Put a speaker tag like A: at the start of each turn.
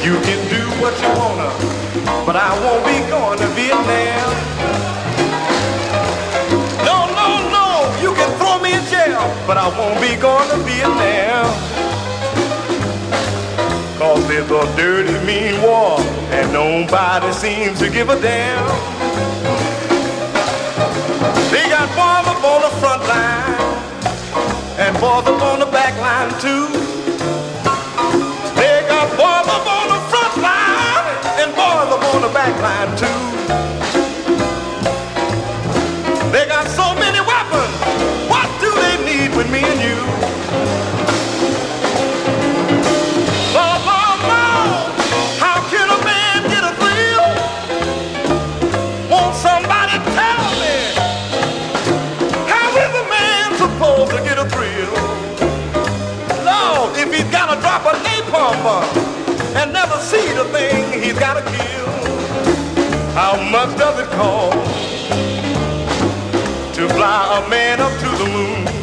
A: You can do what you wanna, but I won't be going to Vietnam. No, no, no, you can throw me in jail, but I won't be going to Vietnam. 'Cause there's a dirty, mean war, and nobody seems to give a damn. They got boys up on the front line, and boys up on the back line too. They got boys up on the front line, and boys up on the back line too. They got so many weapons, what do they need with me and you? Lord, Lord, Lord, how can a man get a thrill? Won't somebody tell me, how is a man supposed to get a thrill? Lord, if he's got to drop a napalm bomb and never see the thing he's got to kill, how much does it cost to fly a man up to the moon?